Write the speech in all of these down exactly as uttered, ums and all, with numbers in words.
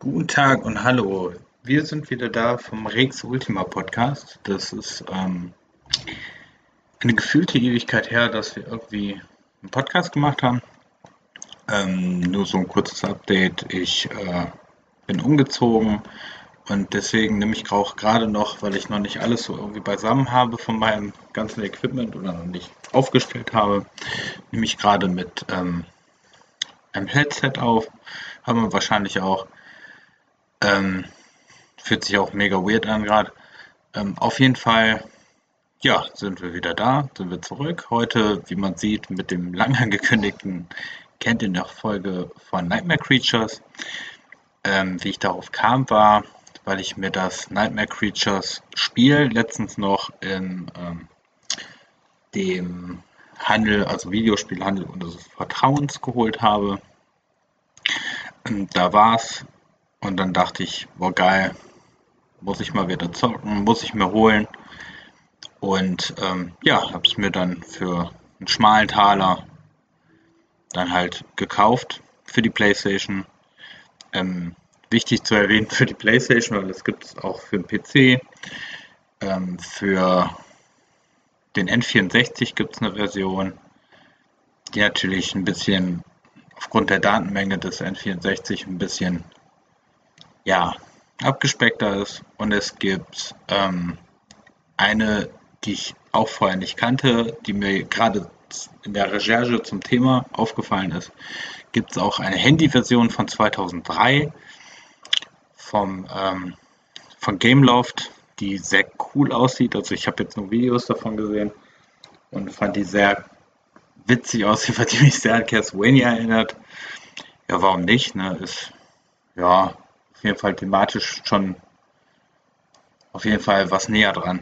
Guten Tag und hallo. Wir sind wieder da vom Rex Ultima Podcast. Das ist ähm, eine gefühlte Ewigkeit her, dass wir irgendwie einen Podcast gemacht haben. Ähm, nur so ein kurzes Update. Ich äh, bin umgezogen und deswegen nehme ich auch gerade noch, weil ich noch nicht alles so irgendwie beisammen habe von meinem ganzen Equipment oder noch nicht aufgestellt habe, nehme ich gerade mit ähm, einem Headset auf. Haben wir wahrscheinlich auch. Ähm, Fühlt sich auch mega weird an gerade. Ähm, auf jeden Fall, ja, sind wir wieder da, sind wir zurück. Heute, wie man sieht, mit dem lang angekündigten, kennt ihr noch Folge von Nightmare Creatures. Ähm, wie ich darauf kam, war, weil ich mir das Nightmare Creatures Spiel letztens noch in ähm, dem Handel, also Videospielhandel unseres Vertrauens geholt habe. Ähm, da war's und dann dachte ich, boah geil, muss ich mal wieder zocken, muss ich mir holen. Und ähm, ja, habe es mir dann für einen schmalen Taler dann halt gekauft für die PlayStation. Ähm, Wichtig zu erwähnen für die PlayStation, weil es gibt es auch für den P C. Ähm, für den N vierundsechzig gibt es eine Version, die natürlich ein bisschen aufgrund der Datenmenge des N vierundsechzig ein bisschen ja abgespeckter ist. Und es gibt ähm, eine, die ich auch vorher nicht kannte, die mir gerade in der Recherche zum Thema aufgefallen ist. Gibt es auch eine Handyversion von zweitausenddrei vom, ähm, von Gameloft, die sehr cool aussieht. Also ich habe jetzt nur Videos davon gesehen und fand die sehr witzig aussieht, weil die mich sehr an Castlevania erinnert. Ja, warum nicht? Ne? Ist ja auf jeden Fall thematisch schon auf jeden Fall was näher dran.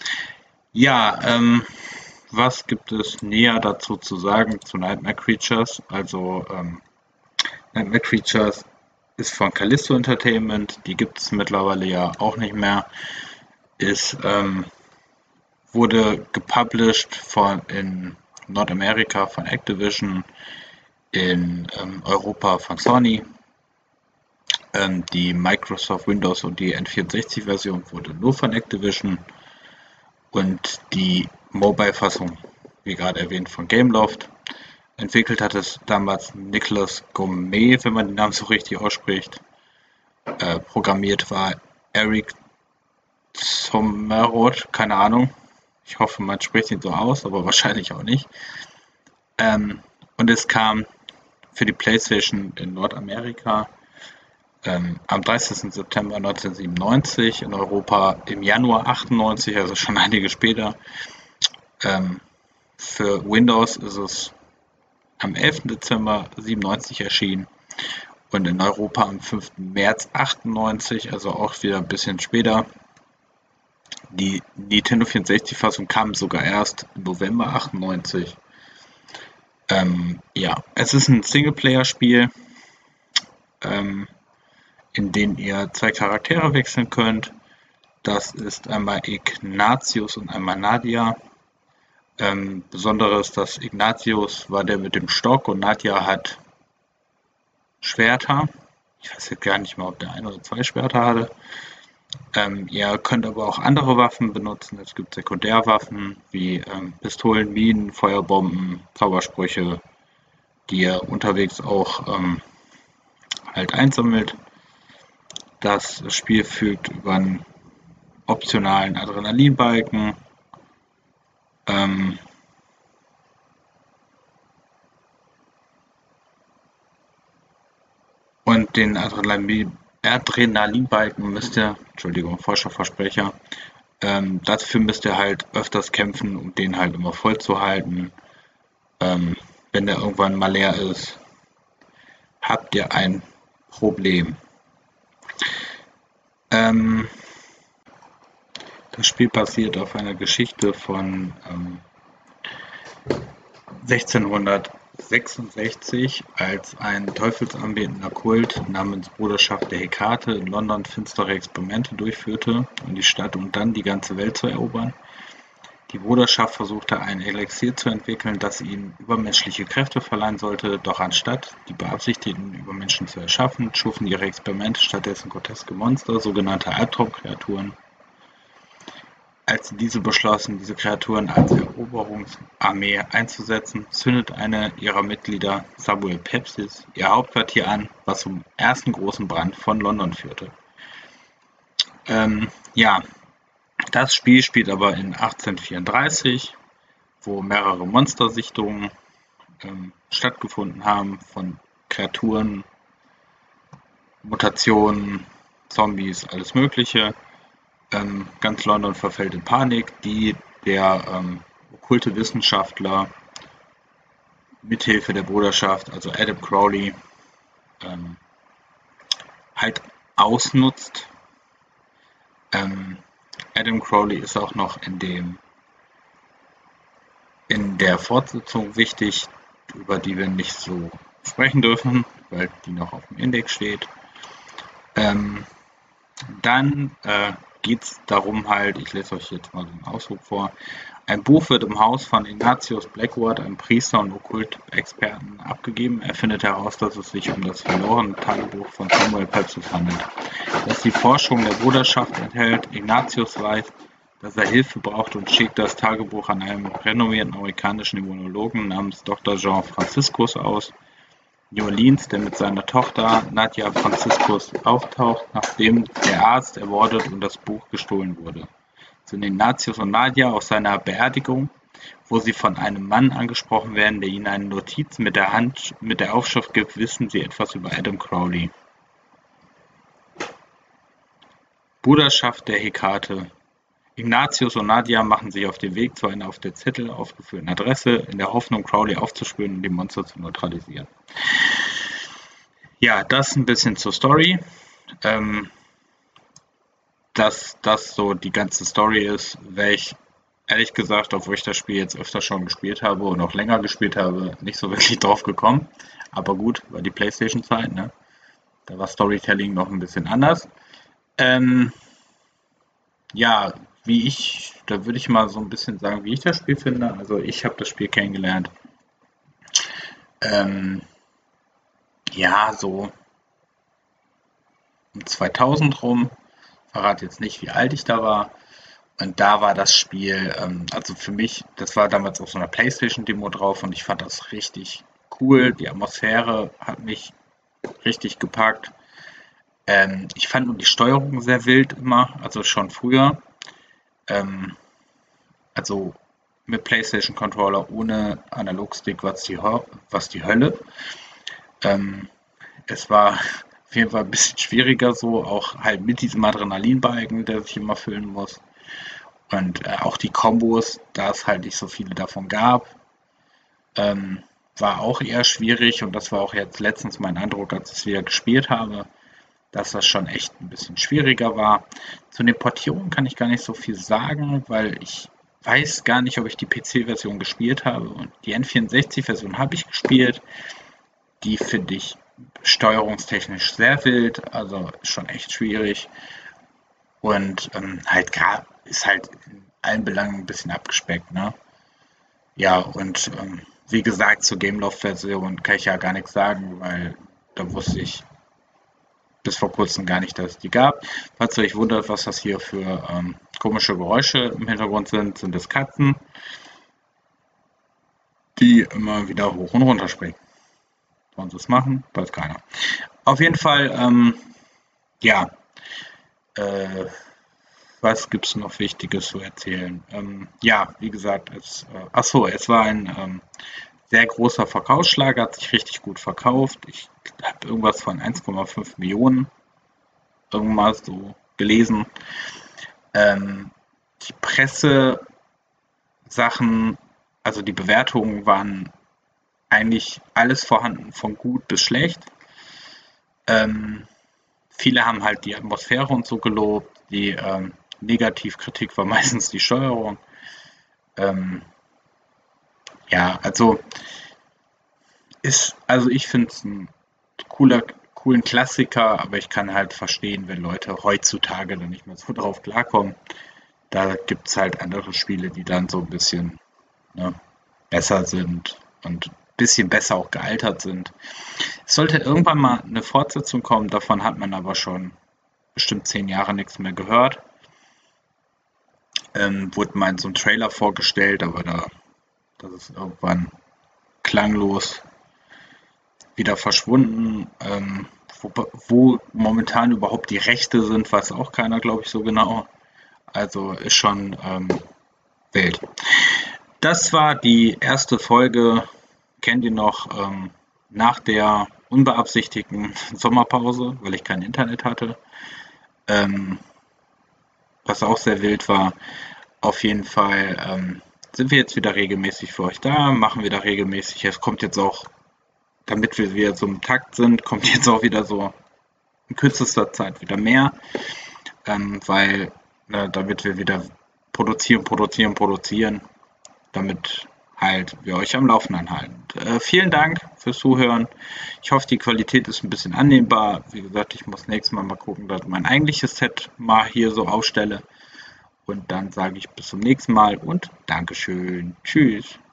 Ja, ähm, was gibt es näher dazu zu sagen zu Nightmare Creatures? Also ähm, Nightmare Creatures ist von Callisto Entertainment, die gibt es mittlerweile ja auch nicht mehr. Ist ähm, Wurde gepublished von in Nordamerika von Activision, in ähm, Europa von Sony. Ähm, die Microsoft Windows und die N vierundsechzig-Version wurde nur von Activision und die Mobile-Fassung, wie gerade erwähnt, von Gameloft. Entwickelt hat es damals Nicolas Gourmet, wenn man den Namen so richtig ausspricht. Äh, programmiert war Eric Sommerroth, keine Ahnung. Ich hoffe, man spricht ihn so aus, aber wahrscheinlich auch nicht. Ähm, und es kam für die PlayStation in Nordamerika ähm, am dreißigsten September neunzehnhundertsiebenundneunzig, in Europa im Januar achtundneunzig, also schon einige später. Ähm, für Windows ist es am elften Dezember siebenundneunzig erschienen und in Europa am fünften März achtundneunzig, also auch wieder ein bisschen später. Die Nintendo vierundsechzig-Fassung kam sogar erst im November achtundneunzig. Ähm, ja, es ist ein Singleplayer-Spiel, ähm, in dem ihr zwei Charaktere wechseln könnt. Das ist einmal Ignatius und einmal Nadia. Ähm, Besonderes, dass Ignatius war der mit dem Stock und Nadia hat Schwerter. Ich weiß jetzt gar nicht mal, ob der ein oder zwei Schwerter hatte. Ähm, ihr könnt aber auch andere Waffen benutzen. Es gibt Sekundärwaffen wie ähm, Pistolen, Minen, Feuerbomben, Zaubersprüche, die ihr unterwegs auch ähm, halt einsammelt. Das Spiel fügt über einen optionalen Adrenalinbalken ähm, und den Adrenalin Adrenalinbalken müsst ihr, Entschuldigung, falscher Versprecher, ähm, dafür müsst ihr halt öfters kämpfen, um den halt immer voll zu halten. Ähm, wenn der irgendwann mal leer ist, habt ihr ein Problem. Ähm, Das Spiel basiert auf einer Geschichte von ähm, sechzehnhundertsechsundsechzig, als ein teufelsanbetender Kult namens Bruderschaft der Hekate in London finstere Experimente durchführte, um die Stadt und dann die ganze Welt zu erobern. Die Bruderschaft versuchte ein Elixier zu entwickeln, das ihnen übermenschliche Kräfte verleihen sollte, doch anstatt die beabsichtigten Übermenschen zu erschaffen, schufen ihre Experimente stattdessen groteske Monster, sogenannte Albtraumkreaturen. Als sie diese beschlossen, diese Kreaturen als Eroberungsarmee einzusetzen, zündet eine ihrer Mitglieder, Samuel Pepys, ihr Hauptquartier an, was zum ersten großen Brand von London führte. Ähm, ja, das Spiel spielt aber in achtzehnhundertvierunddreißig, wo mehrere Monstersichtungen ähm, stattgefunden haben von Kreaturen, Mutationen, Zombies, alles Mögliche. Ähm, ganz London verfällt in Panik, die der ähm, okkulte Wissenschaftler mithilfe der Bruderschaft, also Adam Crowley, ähm, halt ausnutzt. Ähm, Adam Crowley ist auch noch in dem in der Fortsetzung wichtig, über die wir nicht so sprechen dürfen, weil die noch auf dem Index steht. Ähm, dann äh, geht es darum halt, ich lese euch jetzt mal so einen Ausdruck vor, ein Buch wird im Haus von Ignatius Blackwood, einem Priester und Okkultexperten, abgegeben. Er findet heraus, dass es sich um das verlorene Tagebuch von Samuel Pepys handelt, das die Forschung der Bruderschaft enthält. Ignatius weiß, dass er Hilfe braucht und schickt das Tagebuch an einen renommierten amerikanischen Immunologen namens Doktor Jean Franciscus aus New Orleans, der mit seiner Tochter Nadia Franciscus auftaucht, nachdem der Arzt ermordet und das Buch gestohlen wurde. Sind Ignatius und Nadia auf seiner Beerdigung, wo sie von einem Mann angesprochen werden, der ihnen eine Notiz mit der Hand mit der Aufschrift gibt, wissen sie etwas über Adam Crowley. Bruderschaft der Hekate. Ignatius und Nadia machen sich auf den Weg zu einer auf der Zettel aufgeführten Adresse, in der Hoffnung, Crowley aufzuspüren und die Monster zu neutralisieren. Ja, das ein bisschen zur Story. Ähm, dass das so die ganze Story ist, wäre ich ehrlich gesagt, obwohl ich das Spiel jetzt öfter schon gespielt habe und auch länger gespielt habe, nicht so wirklich drauf gekommen. Aber gut, war die PlayStation-Zeit, ne? Da war Storytelling noch ein bisschen anders. Ähm, ja, wie ich, da würde ich mal so ein bisschen sagen, wie ich das Spiel finde. Also ich habe das Spiel kennengelernt. Ähm, ja, so um zweitausend rum. Verrate jetzt nicht, wie alt ich da war. Und da war das Spiel, ähm, also für mich, das war damals auf so einer PlayStation-Demo drauf und ich fand das richtig cool. Die Atmosphäre hat mich richtig gepackt. Ähm, ich fand nur die Steuerung sehr wild immer, also schon früher. Ähm, also mit PlayStation-Controller ohne Analogstick war die, was die Hölle. Ähm, es war auf jeden Fall ein bisschen schwieriger so, auch halt mit diesem Adrenalinbalken, der sich immer füllen muss. Und äh, auch die Kombos, da es halt nicht so viele davon gab, ähm, war auch eher schwierig. Und das war auch jetzt letztens mein Eindruck, als ich es wieder gespielt habe, dass das schon echt ein bisschen schwieriger war. Zu den Portierungen kann ich gar nicht so viel sagen, weil ich weiß gar nicht, ob ich die P C-Version gespielt habe. Und die N vierundsechzig-Version habe ich gespielt. Die finde ich steuerungstechnisch sehr wild, also schon echt schwierig. Und ähm, halt gerade ist halt in allen Belangen ein bisschen abgespeckt, ne? Ja, und ähm, wie gesagt, zur Gameloft-Version kann ich ja gar nichts sagen, weil da wusste ich bis vor kurzem gar nicht, dass es die gab. Falls ihr euch wundert, was das hier für ähm, komische Geräusche im Hintergrund sind, sind es Katzen, die immer wieder hoch und runter springen. Wollen sie es machen? Weiß keiner. Auf jeden Fall, ähm, ja, äh, was gibt es noch Wichtiges zu erzählen? Ähm, ja, wie gesagt, es, äh, achso, es war ein ähm, sehr großer Verkaufsschlag, hat sich richtig gut verkauft. Ich habe irgendwas von eins Komma fünf Millionen irgendwas so gelesen. Ähm, die Pressesachen, also die Bewertungen waren eigentlich alles vorhanden, von gut bis schlecht. Ähm, viele haben halt die Atmosphäre und so gelobt. Die ähm, Negativkritik war meistens die Steuerung. Ähm, ja, also ist, also ich finde es ein cooler, coolen Klassiker, aber ich kann halt verstehen, wenn Leute heutzutage dann nicht mehr so drauf klarkommen. Da gibt es halt andere Spiele, die dann so ein bisschen, ne, besser sind und ein bisschen besser auch gealtert sind. Es sollte irgendwann mal eine Fortsetzung kommen, davon hat man aber schon bestimmt zehn Jahre nichts mehr gehört. Ähm, wurde mal in so einem Trailer vorgestellt, aber da, das ist irgendwann klanglos wieder verschwunden. Ähm, wo, wo momentan überhaupt die Rechte sind, weiß auch keiner, glaube ich, so genau. Also ist schon ähm, wild. Das war die erste Folge, kennt ihr noch, ähm, nach der unbeabsichtigten Sommerpause, weil ich kein Internet hatte. Ähm, was auch sehr wild war. Auf jeden Fall ähm, sind wir jetzt wieder regelmäßig für euch da, machen wieder regelmäßig. Es kommt jetzt auch, damit wir wieder so im Takt sind, kommt jetzt auch wieder so in kürzester Zeit wieder mehr, ähm, weil ne, damit wir wieder produzieren, produzieren, produzieren, damit halt wir euch am Laufenden halten. Äh, vielen Dank fürs Zuhören. Ich hoffe, die Qualität ist ein bisschen annehmbar. Wie gesagt, ich muss nächstes Mal mal gucken, dass ich mein eigentliches Set mal hier so aufstelle. Und dann sage ich bis zum nächsten Mal und Dankeschön. Tschüss.